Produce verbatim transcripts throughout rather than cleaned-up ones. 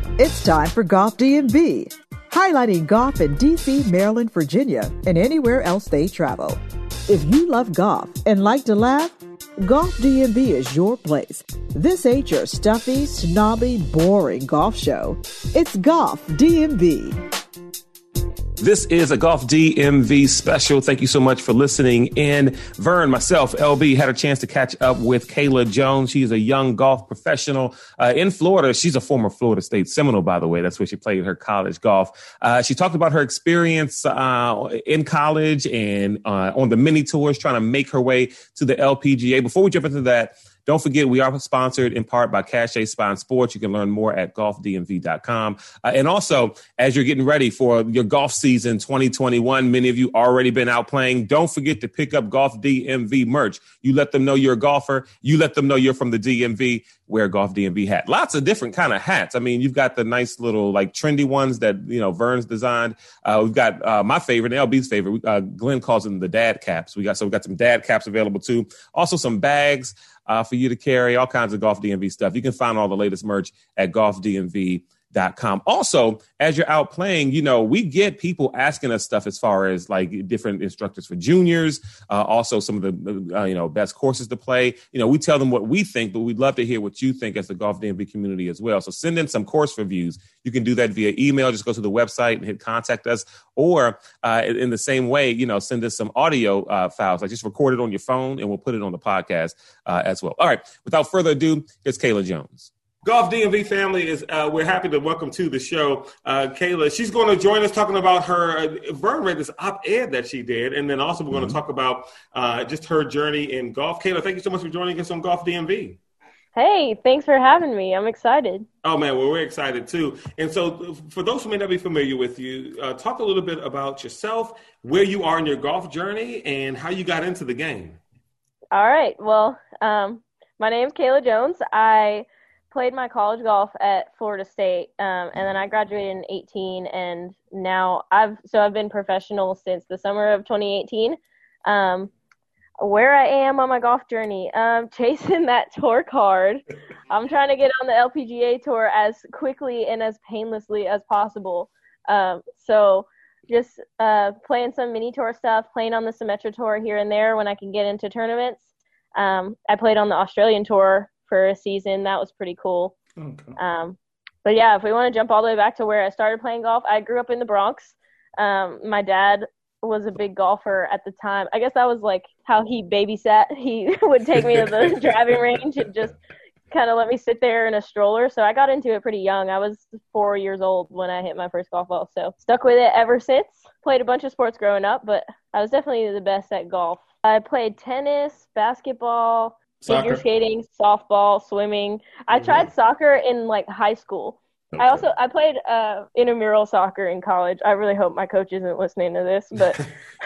It's time for Golf D M V, highlighting golf in D C, Maryland, Virginia, and anywhere else they travel. If you love golf and like to laugh, Golf D M V is your place. This ain't your stuffy, snobby, boring golf show. It's Golf D M V. This is a Golf D M V special. Thank you so much for listening in. Vern, myself, L B, had a chance to catch up with Kayla Jones. She is a young golf professional uh, in Florida. She's a former Florida State Seminole, by the way. That's where she played her college golf. Uh, she talked about her experience uh, in college and uh, on the mini tours, trying to make her way to the L P G A. Before we jump into that, don't forget, we are sponsored in part by Cache Spine Sports. You can learn more at golf d m v dot com. Uh, and also, as you're getting ready for your golf season twenty twenty-one, many of you already been out playing. Don't forget to pick up Golf D M V merch. You let them know you're a golfer. You let them know you're from the D M V. Wear a Golf D M V hat. Lots of different kind of hats. I mean, you've got the nice little like trendy ones that, you know, Vern's designed. Uh, we've got uh, my favorite, L B's favorite. Uh, Glenn calls them the dad caps. We got so we got some dad caps available too. Also some bags uh, for you to carry. All kinds of Golf D M V stuff. You can find all the latest merch at golf d m v dot com. Also, as you're out playing, you know, we get people asking us stuff as far as like different instructors for juniors, uh, also some of the, uh, you know, best courses to play. You know, we tell them what we think, but we'd love to hear what you think as the Golf D M V community as well. So send in some course reviews. You can do that via email. Just go to the website and hit contact us. Or uh, in the same way, you know, send us some audio uh, files, like just record it on your phone and we'll put it on the podcast uh, as well. All right. Without further ado, here's Kayla Jones. Golf D M V family is, uh, we're happy to welcome to the show, uh, Kayla. She's going to join us talking about her, uh, Vern read this op-ed that she did. And then also we're going to mm-hmm. talk about uh, just her journey in golf. Kayla, thank you so much for joining us on Golf D M V. Hey, thanks for having me. I'm excited. Oh, man, well, we're excited, too. And so for those who may not be familiar with you, uh, talk a little bit about yourself, where you are in your golf journey, and how you got into the game. All right. Well, um, my name is Kayla Jones. I played my college golf at Florida State, um, and then I graduated in eighteen, and now I've so I've been professional since the summer of twenty eighteen. Um, where I am on my golf journey, um, chasing that tour card. I'm trying to get on the L P G A tour as quickly and as painlessly as possible. Um, so just uh, playing some mini tour stuff, playing on the Symetra tour here and there when I can get into tournaments. Um, I played on the Australian tour for a season. That was pretty cool. Okay. Um, but yeah, if we want to jump all the way back to where I started playing golf, I grew up in the Bronx. Um, my dad was a big golfer at the time. I guess that was like how he babysat. He would take me to the driving range and just kind of let me sit there in a stroller. So I got into it pretty young. I was four years old when I hit my first golf ball. So stuck with it ever since. Played a bunch of sports growing up, but I was definitely the best at golf. I played tennis, basketball, Soccer. Figure skating, softball, swimming. I mm-hmm. tried soccer in like high school. Okay. I also I played uh, intramural soccer in college. I really hope my coach isn't listening to this, but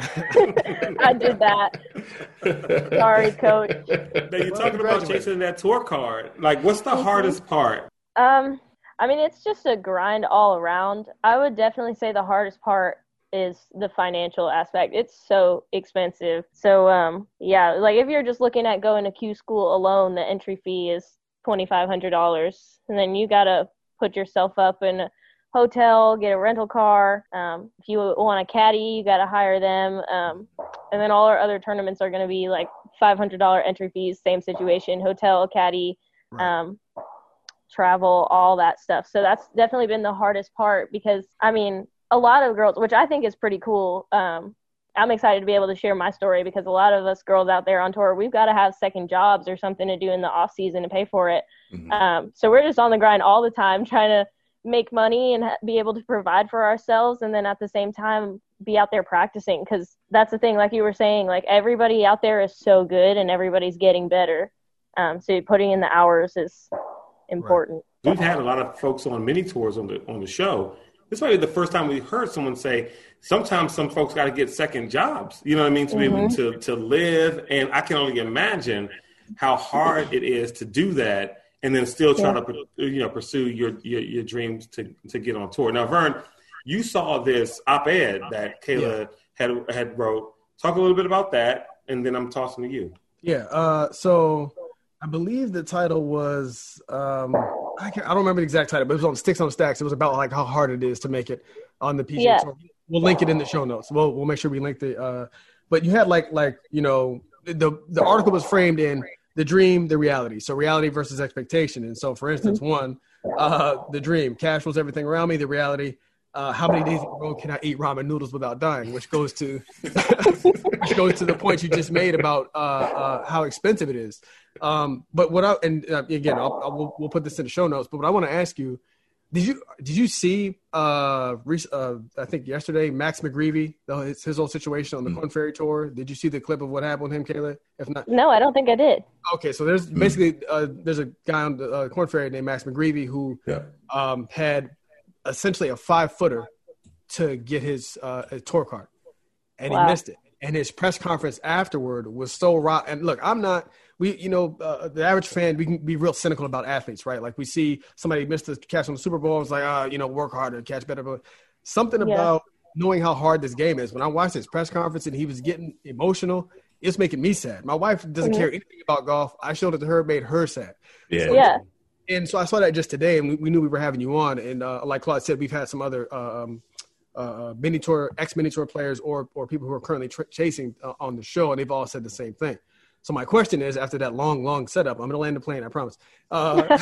I did that. Sorry, coach. Now you're talking about chasing that tour card. Like, what's the mm-hmm. hardest part? Um, I mean, it's just a grind all around. I would definitely say the hardest part is the financial aspect. It's so expensive. So, um, yeah, like if you're just looking at going to Q school alone, the entry fee is twenty-five hundred dollars. And then you got to put yourself up in a hotel, get a rental car. Um, if you want a caddy, you got to hire them. Um, and then all our other tournaments are going to be like five hundred dollars entry fees, same situation, hotel, caddy, um, travel, all that stuff. So that's definitely been the hardest part because, I mean, a lot of girls, which I think is pretty cool. Um, I'm excited to be able to share my story because a lot of us girls out there on tour, we've got to have second jobs or something to do in the off season to pay for it. Mm-hmm. Um, so we're just on the grind all the time, trying to make money and ha- be able to provide for ourselves. And then at the same time, be out there practicing. Cause that's the thing, like you were saying, like everybody out there is so good and everybody's getting better. Um, so putting in the hours is important. Right. We've had a lot of folks on mini tours on the, on the show. This might be the first time we've heard someone say, sometimes some folks got to get second jobs, you know what I mean, to mm-hmm. be able to, to live. And I can only imagine how hard it is to do that and then still try yeah. to, you know, pursue your, your, your dreams to, to get on tour. Now, Vern, you saw this op-ed that Kayla yeah. had, had wrote. Talk a little bit about that, and then I'm tossing to you. Yeah, uh, so I believe the title was um, I, can't, I don't remember the exact title, but it was on Sticks on Stacks. It was about like how hard it is to make it on the P G A Yeah. Tour. We'll link it in the show notes. We'll we'll make sure we link the. Uh, but you had like like you know the the article was framed in the dream, the reality. So reality versus expectation. And so, for instance, one, uh, the dream, cash rules everything around me. The reality. Uh, how many days in a row can I eat ramen noodles without dying? Which goes to which goes to the point you just made about uh, uh, how expensive it is. Um, but what I and uh, again, I'll, I'll, we'll, we'll put this in the show notes. But what I want to ask you, did you did you see? Uh, uh, I think yesterday, Max McGreevy, his, his whole situation on the mm-hmm. Korn Ferry Tour. Did you see the clip of what happened with him, Kayla? If not, no, I don't think I did. Okay, so there's basically uh, there's a guy on the uh, Korn Ferry named Max McGreevy who yeah. um, had essentially a five footer to get his, uh, his tour card, and wow. he missed it. And his press conference afterward was so raw. And look, I'm not, we, you know, uh, the average fan, we can be real cynical about athletes, right? Like we see somebody miss the catch on the Super Bowl. It's like, ah, uh, you know, work harder, catch better. But something yeah. about knowing how hard this game is. When I watched his press conference and he was getting emotional, it's making me sad. My wife doesn't mm-hmm. care anything about golf. I showed it to her, made her sad. Yeah. So, yeah. And so I saw that just today, and we, we knew we were having you on. And uh, like Claude said, we've had some other um, uh, mini tour, ex mini tour players, or or people who are currently tr- chasing uh, on the show, and they've all said the same thing. So my question is, after that long, long setup, I'm going to land the plane, I promise. Uh,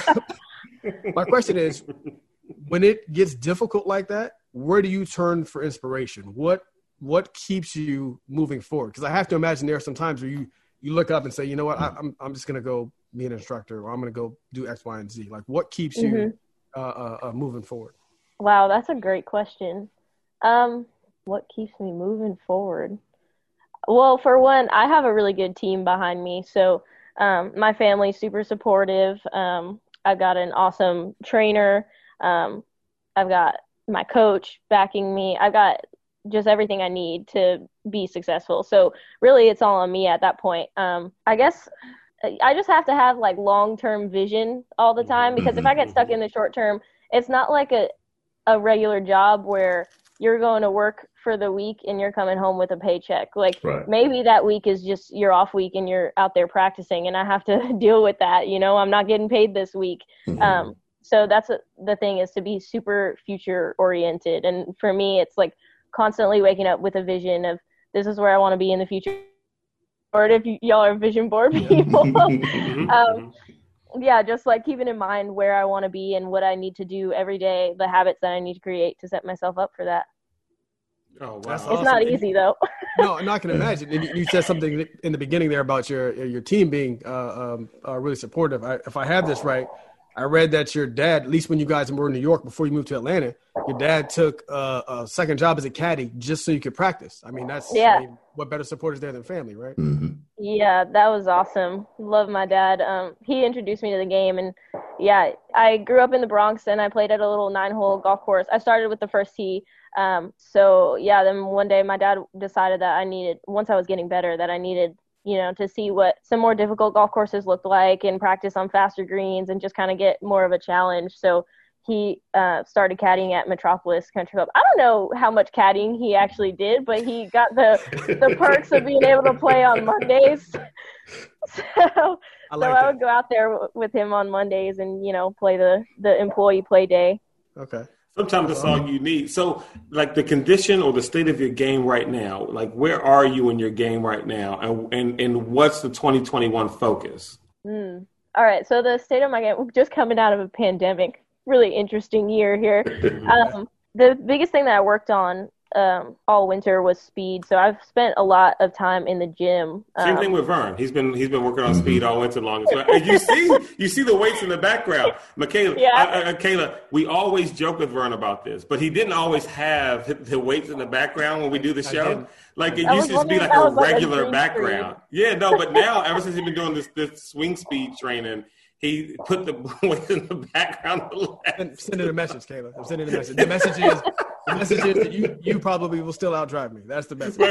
my question is, when it gets difficult like that, where do you turn for inspiration? What what keeps you moving forward? Because I have to imagine there are some times where you you look up and say, you know what, I, I'm I'm just going to go be an instructor, or I'm going to go do X, Y, and Z. Like, what keeps mm-hmm. you uh, uh, uh, moving forward? Wow, that's a great question. Um, what keeps me moving forward? Well, for one, I have a really good team behind me. So um, my family's super supportive. Um, I've got an awesome trainer. Um, I've got my coach backing me. I've got just everything I need to be successful. So really, it's all on me at that point. Um, I guess I just have to have like long-term vision all the time, because if I get stuck in the short term, it's not like a, a regular job where you're going to work for the week and you're coming home with a paycheck. Like right. maybe that week is just your off week and you're out there practicing, and I have to deal with that. You know, I'm not getting paid this week. Mm-hmm. Um, so that's a, the thing, is to be super future oriented. And for me, it's like constantly waking up with a vision of, this is where I want to be in the future. Or if y- y'all are vision board people, um, yeah, just like keeping in mind where I want to be and what I need to do every day, the habits that I need to create to set myself up for that. Oh, wow. It's awesome. Not easy though. No, and I can imagine. And you said something in the beginning there about your your team being uh, um, uh, really supportive. I, if I have this right, I read that your dad, at least when you guys were in New York before you moved to Atlanta, your dad took uh, a second job as a caddy just so you could practice. I mean, that's yeah. I mean, what better support is there than family, right? Mm-hmm. Yeah, that was awesome. Love my dad. Um, he introduced me to the game, and yeah, I grew up in the Bronx, and I played at a little nine-hole golf course. I started with the first tee. Um, so yeah, then one day my dad decided that I needed, once I was getting better, that I needed, you know, to see what some more difficult golf courses looked like and practice on faster greens and just kind of get more of a challenge. So he uh, started caddying at Metropolis Country Club. I don't know how much caddying he actually did, but he got the the perks of being able to play on Mondays. So I, like so I would go out there w- with him on Mondays and, you know, play the, the employee play day. Okay. Sometimes that's all you need. So, like the condition or the state of your game right now, like where are you in your game right now, and and, and what's the twenty twenty-one focus? Mm. All right. So the state of my game, just coming out of a pandemic, really interesting year here. Um, the biggest thing that I worked on um, all winter was speed. So I've spent a lot of time in the gym. Um, Same thing with Vern. He's been he's been working on speed all winter long as well. And you see you see the weights in the background, Michaela. Yeah. Uh, uh, Kayla, we always joke with Vern about this, but he didn't always have the weights in the background when we do the show. Like it used to be like a regular like a background. Screen. Yeah, no, but now ever since he's been doing this this swing speed training, he put the weights in the background. I'm sending a message, Kayla. I'm sending a message. The message is the message is that you you probably will still outdrive me. That's the message.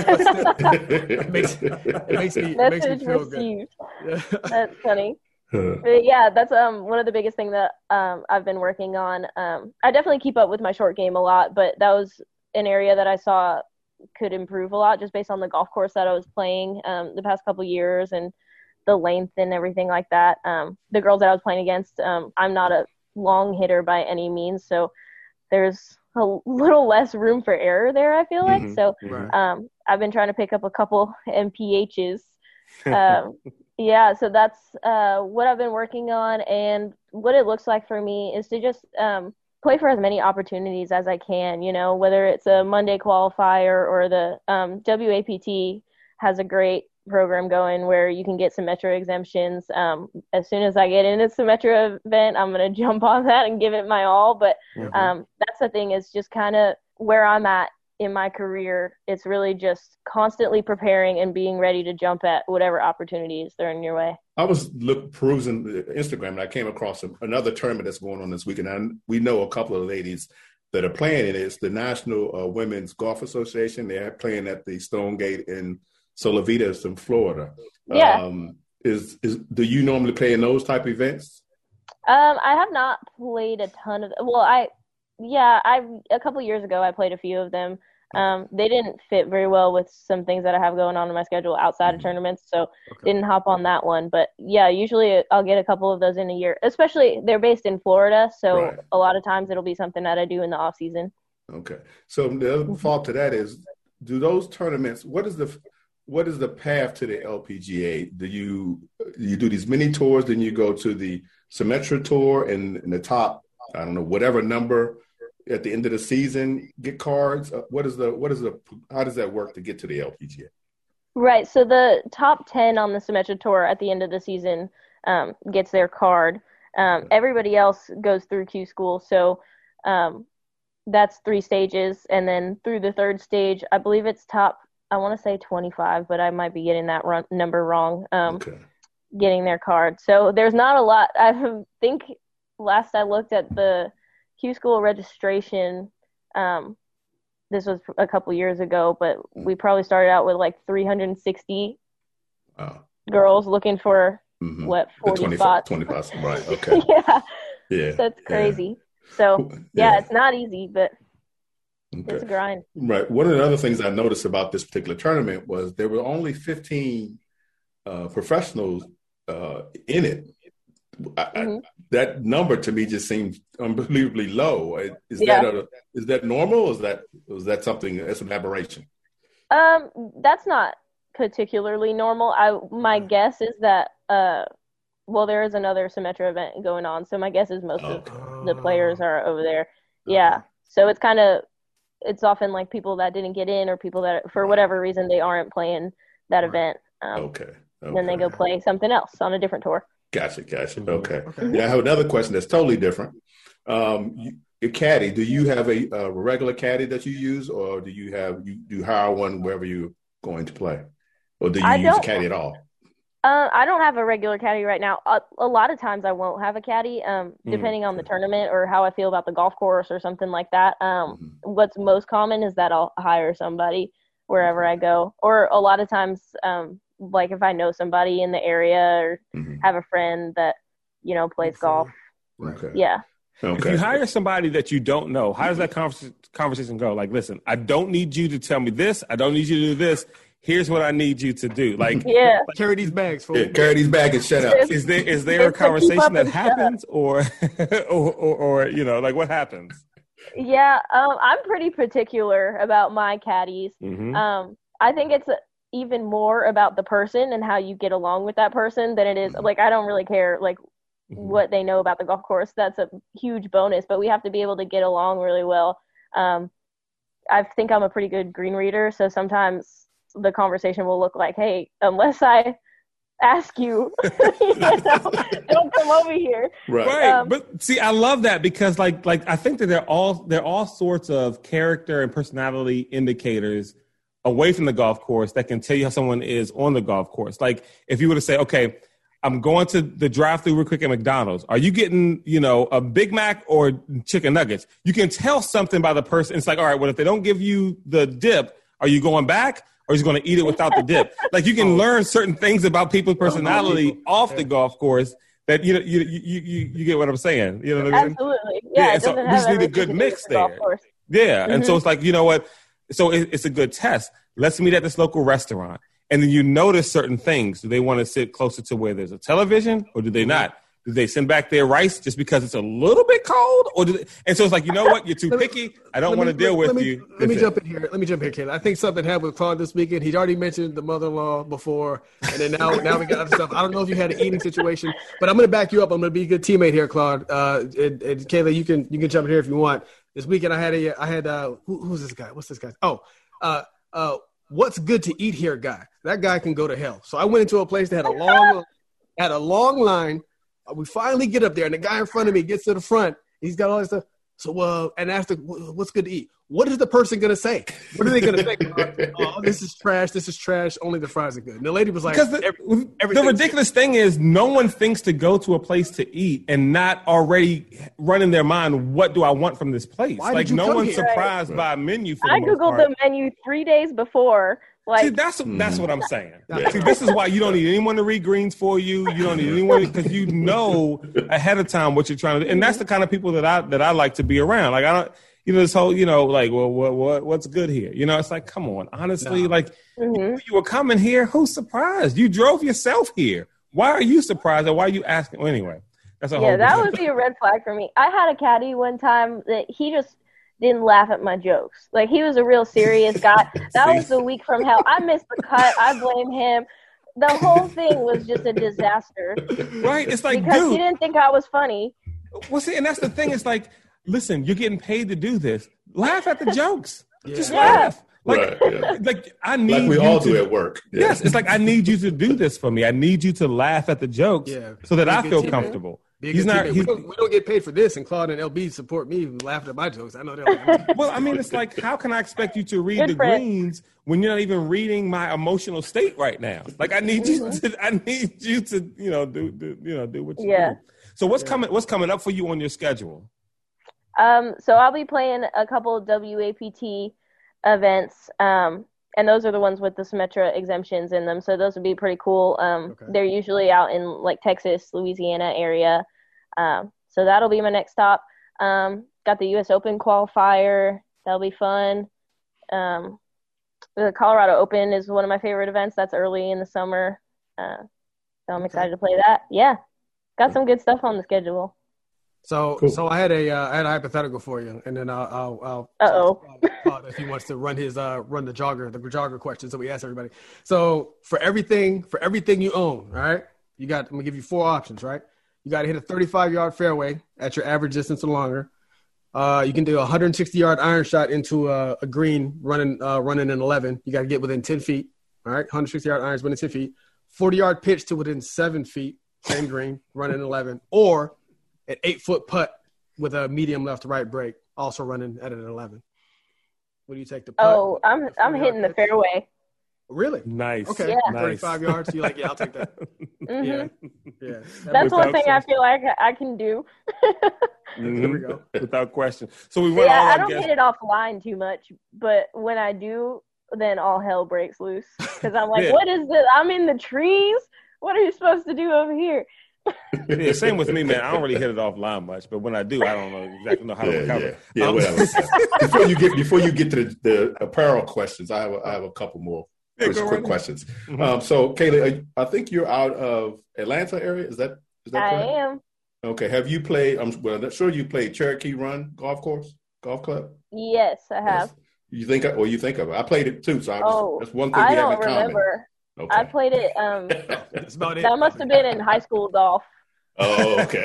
it makes it makes me it makes me feel received. good. Yeah. That's funny. But yeah, that's um one of the biggest things that um I've been working on. Um, I definitely keep up with my short game a lot, but that was an area that I saw could improve a lot just based on the golf course that I was playing um the past couple years and the length and everything like that. Um, the girls that I was playing against, um, I'm not a long hitter by any means. So there's a little less room for error there, I feel like. Mm-hmm. So um, I've been trying to pick up a couple M P Hs. Um, yeah, so that's uh, what I've been working on. And what it looks like for me is to just um, play for as many opportunities as I can, you know, whether it's a Monday qualifier or the um, W A P T has a great program going where you can get Symetra exemptions. Um, as soon as I get in a Symetra event, I'm going to jump on that and give it my all. But mm-hmm. um, that's the thing, is just kind of where I'm at in my career. It's really just constantly preparing and being ready to jump at whatever opportunities they're in your way. I was look, perusing Instagram and I came across another tournament that's going on this weekend. And we know a couple of ladies that are playing in it. It's the National uh, Women's Golf Association. They're playing at the Stonegate in Solavitas in Florida. Yeah. Um, is is do you normally play in those type of events? Um, I have not played a ton of. Well, I yeah, I a couple years ago I played a few of them. Um, they didn't fit very well with some things that I have going on in my schedule outside mm-hmm. of tournaments, so okay. didn't hop on that one. But yeah, usually I'll get a couple of those in a year. Especially they're based in Florida, so right. a lot of times it'll be something that I do in the off season. Okay. So the other fault to that is, do those tournaments? What is the What is the path to the L P G A? Do you you do these mini tours, then you go to the Symetra Tour, and in the top, I don't know, whatever number at the end of the season, get cards? Uh, what is the what is the how does that work to get to the L P G A? Right. So the top ten on the Symetra Tour at the end of the season um, gets their card. Um, everybody else goes through Q School. So um, that's three stages, and then through the third stage, I believe it's top. I want to say twenty-five, but I might be getting that run, number wrong, um, okay. getting their card. So there's not a lot. I think last I looked at the Q School registration, um, this was a couple years ago, but we probably started out with like three hundred sixty wow. girls looking for, mm-hmm. what, forty spots? twenty spots, right, okay. yeah. yeah. That's crazy. Yeah. So, yeah, yeah, it's not easy, but okay. it's a grind. Right. One of the other things I noticed about this particular tournament was there were only fifteen uh, professionals uh, in it. I, mm-hmm. I, that number to me just seems unbelievably low. Is yeah. that a, is that normal? Or is that is that something that's an aberration? Um, that's not particularly normal. I my guess is that uh, well, there is another Symetra event going on, so my guess is most okay. of the players are over there. Yeah, okay. So it's kind of it's often like people that didn't get in or people that for whatever reason they aren't playing that event. Um, okay. okay. Then they go play something else on a different tour. Gotcha, gotcha. Okay. okay. Yeah, I have another question that's totally different. Um, you, your caddy, do you have a, a regular caddy that you use, or do you have you do you hire one wherever you're going to play, or do you I use a caddy at all? Uh, I don't have a regular caddy right now. A, a lot of times I won't have a caddy, um, depending mm-hmm. on the tournament or how I feel about the golf course or something like that. Um, mm-hmm. What's most common is that I'll hire somebody wherever I go, or a lot of times. Um, like if I know somebody in the area or mm-hmm. have a friend that, you know, plays golf. Okay. Yeah. Okay. If you hire somebody that you don't know, how does that convers- conversation go? Like, listen, I don't need you to tell me this. I don't need you to do this. Here's what I need you to do. Like, yeah. Like, carry these bags. Yeah, carry these bags and shut up. Is there is there a conversation that happens or, or, or, or, you know, like what happens? Yeah. Um, I'm pretty particular about my caddies. Mm-hmm. Um, I think it's, a, even more about the person and how you get along with that person than it is like I don't really care like mm-hmm. what they know about the golf course. That's a huge bonus, but we have to be able to get along really well. Um, I think I'm a pretty good green reader, so sometimes the conversation will look like, hey, unless I ask you, you know, don't come over here. Right. right. Um, but see, I love that because like like I think that they're all they're all sorts of character and personality indicators away from the golf course that can tell you how someone is on the golf course. Like if you were to say, okay, I'm going to the drive-thru real quick at McDonald's. Are you getting, you know, a Big Mac or chicken nuggets? You can tell something by the person. It's like, all right, well, if they don't give you the dip, are you going back or are you going to eat it without the dip? Like you can learn certain things about people's personality off the golf course that, you know, you, you, you, you get what I'm saying. You know what I mean? Absolutely. Yeah. yeah and so we just need a good mix there. Yeah. Mm-hmm. And so it's like, you know what? So it's a good test. Let's meet at this local restaurant. And then you notice certain things. Do they want to sit closer to where there's a television or do they not? Do they send back their rice just because it's a little bit cold, or do they, and so it's like, you know what, you're too picky. I don't want to deal with let me, you. Let me jump in here. Let me jump in here, Kayla. I think something happened with Claude this weekend. He'd already mentioned the mother-in-law before, and then now now we got other stuff. I don't know if you had an eating situation, but I'm going to back you up. I'm going to be a good teammate here, Claude. Uh, and, and Kayla, you can you can jump in here if you want. This weekend I had a I had uh who, who's this guy? What's this guy? Oh, uh uh what's good to eat here guy. That guy can go to hell. So I went into a place that had a long had a long line. We finally get up there, and the guy in front of me gets to the front. He's got all this stuff. So, uh, and asked, what's good to eat? What is the person going to say? What are they going to say? Oh, this is trash. This is trash. Only the fries are good. And the lady was like, because the, every, the ridiculous thing is no one thinks to go to a place to eat and not already run in their mind, what do I want from this place? Why like, did you no come one's here? surprised Right. by a menu for the I most Googled part. the menu three days before. Like, See, that's that's what I'm saying. Yeah. See, this is why you don't need anyone to read greens for you. You don't need anyone because you know ahead of time what you're trying to do, and that's the kind of people that I that I like to be around. Like I don't, you know, this whole, you know, like, well, what what what's good here? You know, it's like, come on, honestly, No. like Mhm. you, you were coming here. Who's surprised? You drove yourself here. Why are you surprised? Or why are you asking? Well, anyway, that's a whole. yeah, that different- would be a red flag for me. I had a caddy one time that he just didn't laugh at my jokes. Like, he was a real serious guy. That See? was the week from hell. I missed the cut. I blame him. The whole thing was just a disaster right. It's like, because dude. he didn't think I was funny. Well, see, and that's the thing. It's like, listen, you're getting paid to do this. Laugh at the jokes. Yeah. Just Yeah. laugh. Like, Right, yeah. like I need Like we you all to, do at work. Yeah. Yes, it's like I need you to do this for me. I need you to laugh at the jokes Yeah. so that Be a I good feel teammate. comfortable. Be a He's good not. teammate. He's, we, don't, we don't get paid for this, and Claude and L B support me laughing at my jokes. I know that. well, I mean, it's like, how can I expect you to read Good the friend. greens when you're not even reading my emotional state right now? Like, I need you to. I need you to. You know, do, do you know do what you Yeah. do. So what's coming? What's coming up for you on your schedule? Um, so I'll be playing a couple of W A P T events, um, and those are the ones with the Symetra exemptions in them. So those would be pretty cool. Um, Okay. They're usually out in like Texas, Louisiana area. Um, so that'll be my next stop. Um, got the U S Open qualifier. That'll be fun. Um, the Colorado Open is one of my favorite events. That's early in the summer. Uh, so I'm excited to play that. Yeah. Got some good stuff on the schedule. So, Cool. so I had a uh, I had a hypothetical for you, and then I'll I'll, I'll Uh-oh. Claude if he wants to run his uh run the jogger the jogger questions that we ask everybody. So for everything for everything you own, all right, you got I'm gonna give you four options, right? You got to hit a thirty-five yard fairway at your average distance or longer. Uh, you can do a one hundred sixty yard iron shot into a, a green running uh, running an eleven. You got to get within ten feet. All right, one hundred sixty yard irons within ten feet. forty yard pitch to within seven feet, same green, running eleven, or an eight foot putt with a medium left to right break, also running at an eleven. What do you take the putt? Oh, I'm I'm forty-yard hitting the pitch? fairway. Really? Nice. Okay, Yeah. Nice. thirty-five yards. You're like, yeah, I'll take that. Mhm. Yeah, yeah. That's Without one thing I question. feel like I can do. Mhm. There we go. Without question. So we went Yeah, all I our don't guests. hit it offline too much, but when I do, then all hell breaks loose because I'm like, Yeah. what is this? I'm in the trees. What are you supposed to do over here? Yeah, same with me, man. I don't really hit it offline much, but when I do, I don't know exactly know how to Yeah, recover. yeah, yeah, Um, whatever. before you get before you get to the, the apparel questions, I have a, I have a couple more Yeah, quick, go quick right questions. Mhm. Um, so, Kayla, I think you're out of Atlanta area. Is that is that I correct? am. Okay. Have you played? I'm well, I'm sure you played Cherokee Run Golf Course, Golf Club. Yes, I have. Yes. You think, or you think of it? I played it too, so I was, Oh, that's one thing I we have don't in common. remember. Okay. I played it. Um, That's about it. that must have been in high school golf. Oh, okay.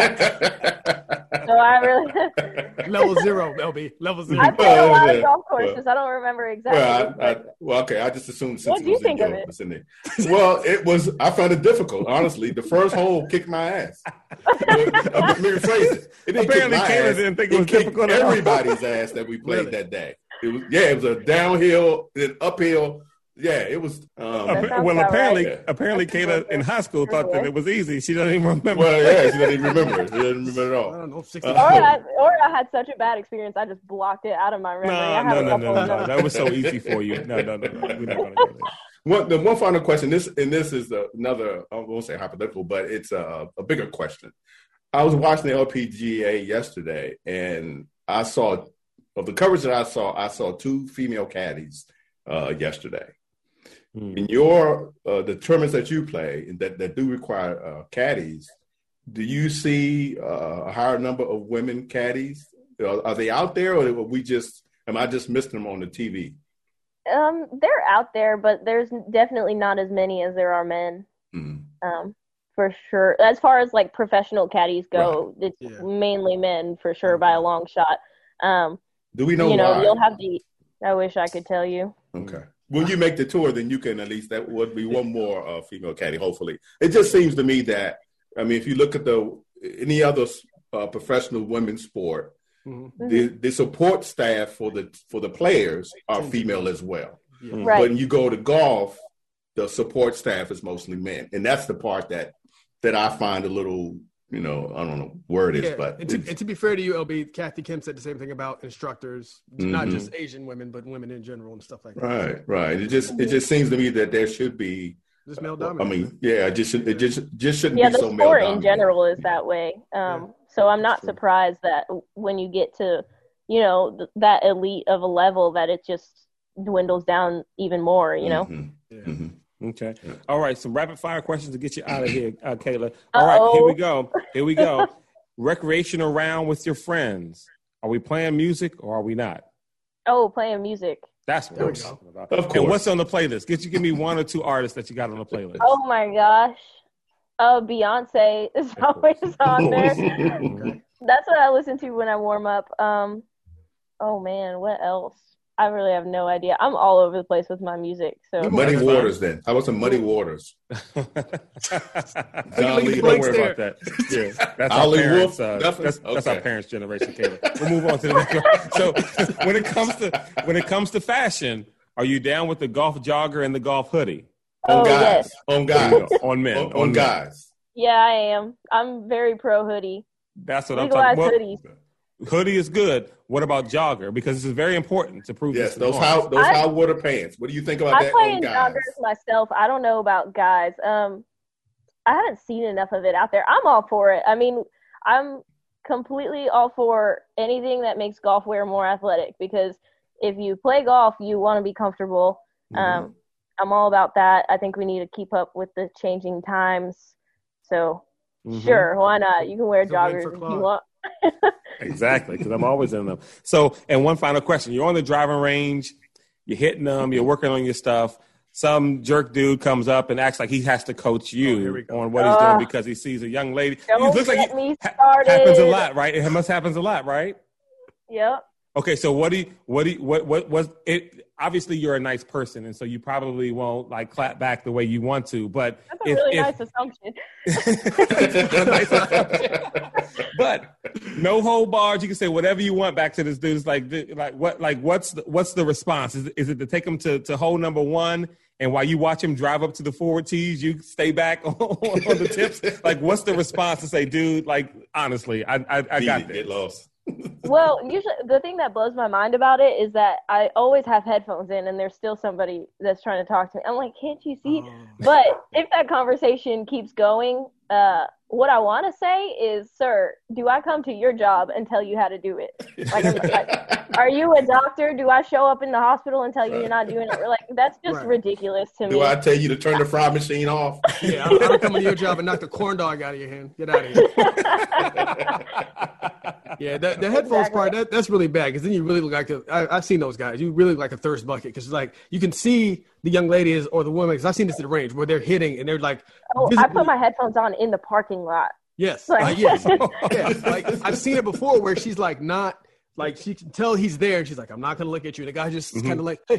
So I really, Level zero, L B. Level zero. I played a lot Yeah, of golf well. courses. I don't remember exactly. Well, I, I, but- well, okay. I just assumed since What'd it you was in think of your it? vicinity. Well, it was. I found it difficult, honestly. The first hole kicked my ass. Let me rephrase it. It didn't Apparently, kick my Kayla ass. didn't think it was kicked difficult at all. everybody's ass that we played Really? that day. It was, yeah, it was a downhill, then uphill. Yeah, it was. Um, That sounds well, about apparently, right. apparently, Kayla in high school thought that it was easy. She doesn't even remember. well, yeah, she doesn't even remember it. She doesn't remember it I all. don't know, sixty. Uh, Or I, or I had such a bad experience, I just blocked it out of my memory. I no, have no, a no, couple no, of no, them. That was so easy for you. No, no, no, no. We're not going to go there. One, the one final question. This and this is the, another. I won't say hypothetical, but it's a, a bigger question. I was watching the L P G A yesterday, and I saw of the coverage that I saw. I saw two female caddies uh, yesterday. Hmm. In your uh, the tournaments that you play and that, that do require uh, caddies, do you see uh, a higher number of women caddies? Are, are they out there, or are we just? Am I just missing them on the T V? Um, they're out there, but there's definitely not as many as there are men. Mm-hmm. Um, for sure. As far as like professional caddies go, right. it's yeah. mainly men for sure by a long shot. Um, Do we know? You know, why? you'll have the. I wish I could tell you. Okay. When you make the tour, then you can at least that would be one more uh, female caddy. Hopefully, it just seems to me that I mean, if you look at the any other uh, professional women's sport, mm-hmm. the the support staff for the for the players are female as well. Yeah. Right. When you go to golf, the support staff is mostly men, and that's the part that that I find a little. You know, I don't know where it is, yeah, but and to, and to be fair to you, L B, Kathy Kim said the same thing about instructors, mm-hmm. not just Asian women, but women in general and stuff like that. Right, right. It just it just seems to me that there should be just male dominated. I mean, yeah, it just it just just shouldn't yeah, be so male dominated. Yeah, the sport in general is that way. Um, yeah, so I'm not surprised that when you get to, you know, th- that elite of a level, that it just dwindles down even more. You know. Mm-hmm. Yeah. Mm-hmm. Okay. All right. Some rapid fire questions to get you out of here, uh, Kayla. All right. Here we go. Here we go. Recreational round with your friends. Are we playing music or are we not? Oh, playing music. That's what we're talking about. Of course. And what's on the playlist? Get you give me one or two artists that you got on the playlist. Oh my gosh. Uh, Beyonce is always on there. Okay. That's what I listen to when I warm up. Um, oh man, what else? I really have no idea. I'm all over the place with my music. So Muddy Waters, then. How about some Muddy Waters? John Lee, don't worry about that. Yeah, that's our parents. Uh, that's, that's okay. Our parents' generation. Kayla. We'll move on to the next one. So, when it comes to when it comes to fashion, are you down with the golf jogger and the golf hoodie? On oh, guys, yes. on guys, on men, on, on, on men. guys. Yeah, I am. I'm very pro hoodie. That's what Legalize I'm talking about. Hoodies. Hoodie is good. What about jogger? Because this is very important to prove. Yes, this those high those high water pants. What do you think about I that? play on in guys? joggers myself. I don't know about guys. Um, I haven't seen enough of it out there. I'm all for it. I mean, I'm completely all for anything that makes golf wear more athletic. Because if you play golf, you want to be comfortable. Mm-hmm. Um, I'm all about that. I think we need to keep up with the changing times. So, mm-hmm. sure, why not? You can wear so joggers if you want. Exactly, because I'm always in them. So, and one final question. You're on the driving range. You're hitting them. You're working on your stuff. Some jerk dude comes up and acts like he has to coach you oh, on what he's uh, doing because he sees a young lady. Don't it looks get like me ha- started. happens a lot, right? It must happens a lot, right? Yep. Okay, so what do you, what do you, what, what was it? Obviously, you're a nice person, and so you probably won't like clap back the way you want to. But that's a if, really if, nice assumption. a nice assumption. But no hold bars. You can say whatever you want back to this dude. It's like, like what, like what's the, what's the response? Is it, is it to take him to, to hole number one, and while you watch him drive up to the forward tees, you stay back on, on the tips? Like, what's the response to say, dude? Like, honestly, I I, I got this. Get lost. Well, usually the thing that blows my mind about it is that I always have headphones in and there's still somebody that's trying to talk to me. I'm like, can't you see? Oh. But if that conversation keeps going, uh, what I want to say is, sir, do I come to your job and tell you how to do it? Like, like, are you a doctor? Do I show up in the hospital and tell you right. you're not doing it? We're like, that's just right. ridiculous to do me. Do I tell you to turn the fry machine off? Yeah, I'm, I'm coming to your job and knock the corn dog out of your hand. Get out of here. Yeah, the, the headphones exactly. part, that, that's really bad because then you really look like a, I, I've seen those guys. You really look like a thirst bucket because like you can see the young ladies or the women because I've seen this at the range where they're hitting and they're like. Oh, visibly, I put my headphones on in the parking lot. Yes, like, uh, yes, yeah. Like I've seen it before where she's like not like she can tell he's there and she's like, I'm not gonna look at you. And the guy just mm-hmm. kind of like, hey,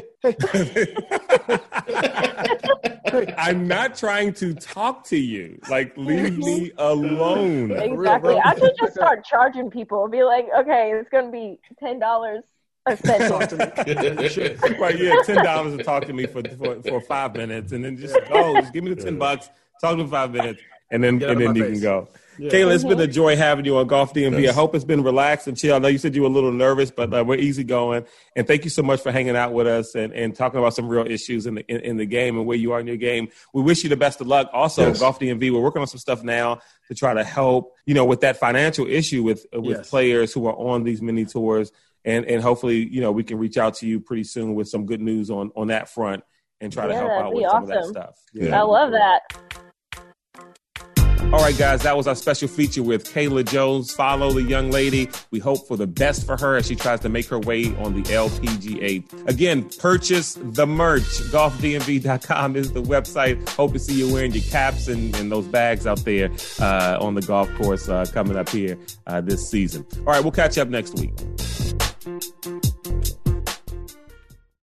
hey. I'm not trying to talk to you. Like, leave me alone. Exactly. I should just start charging people. Be like, okay, it's gonna be ten dollars a session. Right? Yeah, ten dollars to talk to me for, for for five minutes, and then just go. Just give me the ten bucks. Talk to me for five minutes, and then and then you face. can go. Yeah. Kayla, it's been a joy having you on Golf D M V. Yes. I hope it's been relaxed and chill. I know you said you were a little nervous, but uh, we're easy going. And thank you so much for hanging out with us and, and talking about some real issues in the in, in the game and where you are in your game. We wish you the best of luck. Also, yes. Golf D M V, we're working on some stuff now to try to help, you know, with that financial issue with with yes. players who are on these mini tours. And and hopefully, you know, we can reach out to you pretty soon with some good news on, on that front and try yeah, to help out with awesome. some of that stuff. Yeah. I love that. All right, guys, that was our special feature with Kayla Jones. Follow the young lady. We hope for the best for her as she tries to make her way on the L P G A. Again, purchase the merch. golf d m v dot com is the website. Hope to see you wearing your caps and, and those bags out there uh, on the golf course uh, coming up here uh, this season. All right, we'll catch you up next week.